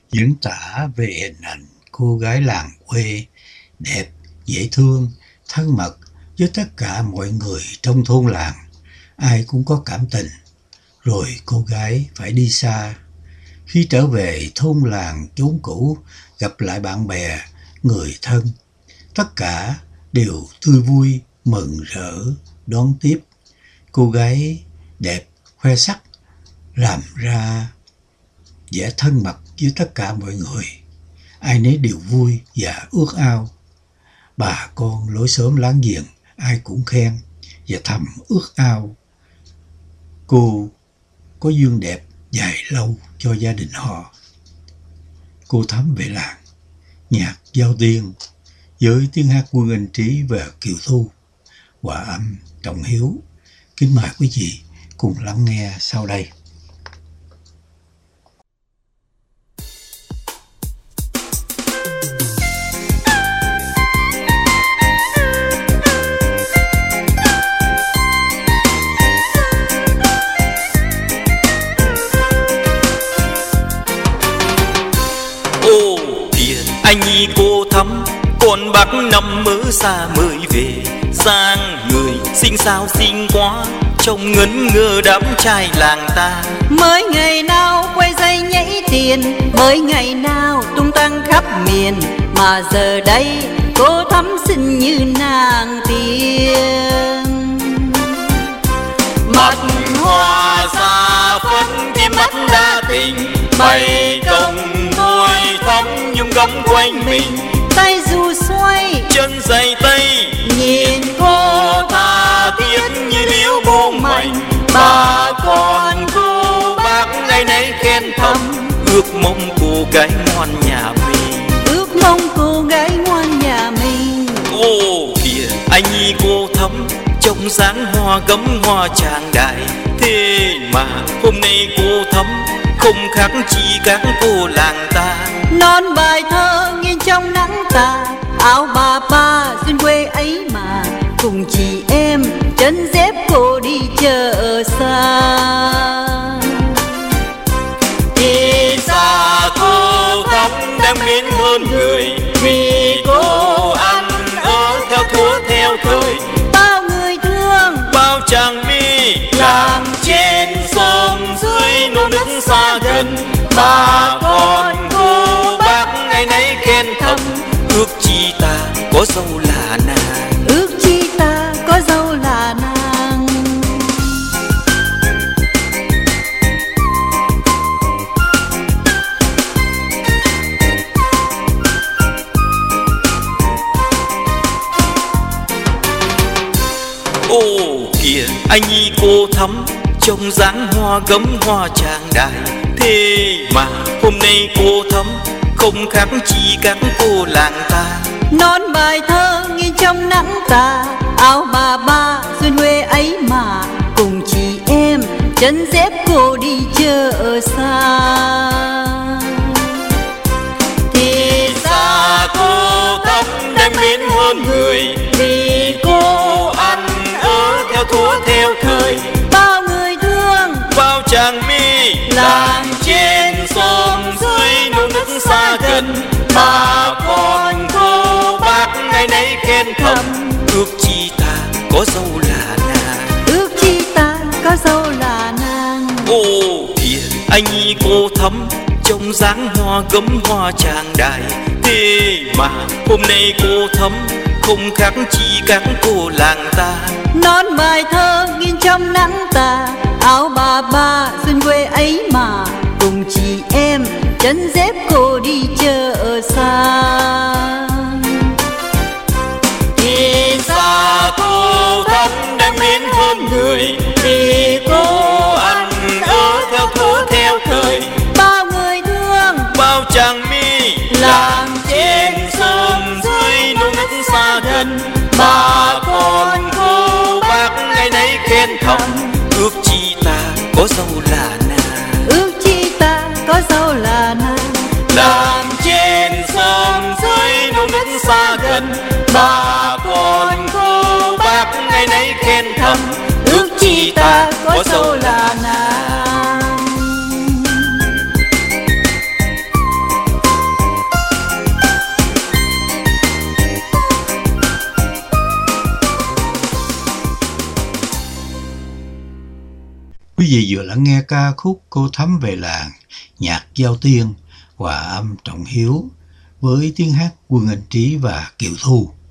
diễn tả về hình ảnh cô gái làng quê đẹp, dễ thương, thân mật với tất cả mọi người trong thôn làng. Ai cũng có cảm tình. Rồi cô gái phải đi xa. Khi trở về thôn làng chốn cũ, gặp lại bạn bè, người thân, tất cả đều tươi vui, mừng rỡ, đón tiếp. Cô gái đẹp, khoe sắc, làm ra vẻ thân mật với tất cả mọi người. Ai nấy đều vui và ước ao. Bà con lối xóm láng giềng ai cũng khen và thầm ước ao cô có duyên đẹp dài lâu cho gia đình họ. Cô Thắm về làng, nhạc Giao Tiên với tiếng hát Quân Anh Trí và Kiều Thu, hòa âm Trọng Hiếu. Kính mời quý vị cùng lắng nghe sau đây. Anh nhi cô Thắm, con bác năm mớ xa mới về. Sang người xinh sao xinh quá, trông ngấn ngơ đám trai làng ta. Mới ngày nào quay dây nhảy tiền, mới ngày nào tung tăng khắp miền. Mà giờ đây cô Thắm xinh như nàng tiên. Mặt hoa xa phấn kim mắt đa tình, mây công thôi thắm nhung gấm quanh mình. Tay dù xoay chân giày tây, nhìn cô tha thiết như liễu buông mảnh. Bà con cô bác ngày nấy khen thầm, ước mong cô gái ngoan nhà mình. Ước mong cô gái ngoan nhà mình. Ô kìa anh nhi cô Thắm, trông dáng hoa gấm hoa tràng đại. Thế mà hôm nay cô Thắm không khác chi các cô làng ta. Non bài thơ nghiêng trong nắng tà, áo bà ba duyên quê ấy mà. Cùng chị em chân dép cô đi chợ xa. Thì xa cô Thắm đang biến hơn người, vì cô ăn ở theo thuở theo thời. Bao người thương, bao chàng mi làm trên sông dưới nô nức xa gần. Bà con cô bác ngày nấy khen thầm, ước chi ta có dâu là nàng. Ước chi ta có dâu là nàng. Ô kìa anh nhi cô Thắm, trông dáng hoa gấm hoa tràng đại. Thế mà hôm nay cô Thắm không khác chi các cô làng ta. Non bài thơ nghiêng trong nắng tà, áo bà ba duyên quê ấy mà. Cùng chị em chân dép cô đi chợ xa. Thì xa cô Thắm đang biến hơn người, vì cô ăn ở theo thuở theo thời. Bao người thương, bao chàng mi làng trên sông dưới nô nức xa gần. Bà con cô bác ngày nấy khen thầm, ước chi ta có dâu là nàng. ước chi ta có dâu là nàng. Ô kìa anh nhi cô Thắm, trông dáng hoa gấm hoa tràng đại. Thế mà hôm nay cô Thắm không khác chi các cô làng ta. Non bài thơ nghiêng trong nắng tà, áo bà ba duyên quê ấy mà. Cùng chị em chân dép cô đi chợ xa. Thì xa cô Thắm đang biến hơn người, vì cô ăn ở theo thuở theo thời. Bao người thương, bao chàng mi làm trên sông dưới nô nức xa gần. Bà con cô bác ngày nấy khen thầm, ước chi ta có dâu là nàng. ước chi ta có dâu là nàng. Làm trên sông dưới nô nức xa gần. Bà con cô bác ngày nấy khen thầm, ước chi ta có dâu là nàng. Quý vị vừa lắng nghe ca khúc Cô Thắm Về Làng, nhạc Giao Tiên, hòa âm Trọng Hiếu với tiếng hát Quân Anh Trí và Kiều Thu.